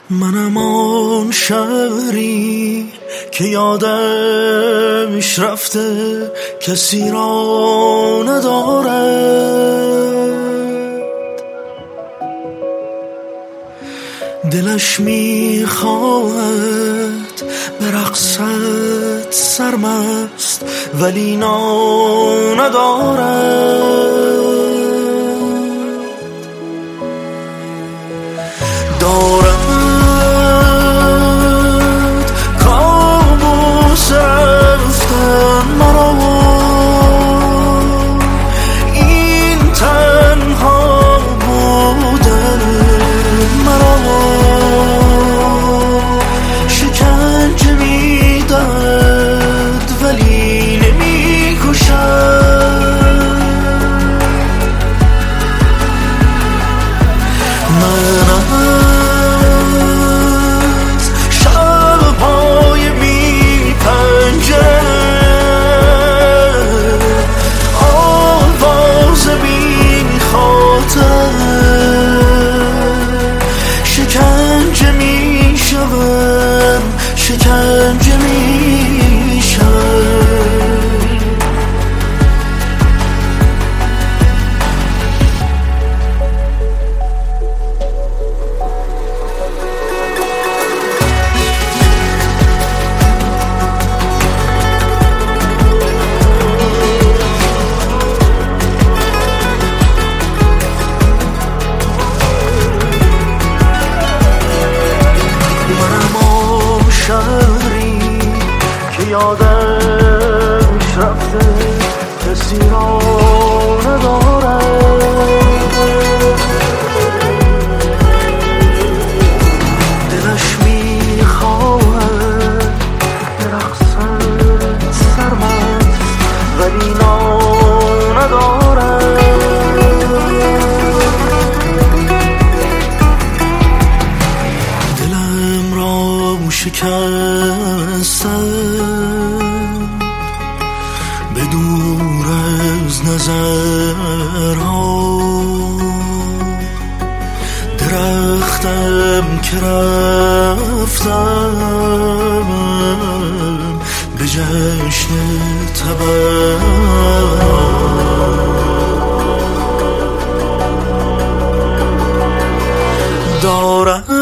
منم آن شهری که یادش رفته کسی را ندارد، دلش میخواهد به رقصت سرمست ولی نا ندارد. دارد کابوس رفتن مرا، این تنها بودن مرا شکنجه میدهد ولی نمیکشد. شکنجه میشوم، شکنجه میشوم. شهری که یادش رفته کسی را ندارد، دلش میخواهد به رقصت سرمست ولی نا ندارد. دلم را شکستم به دور از نظرها، درختم که رفتم به جشن تبر دارم.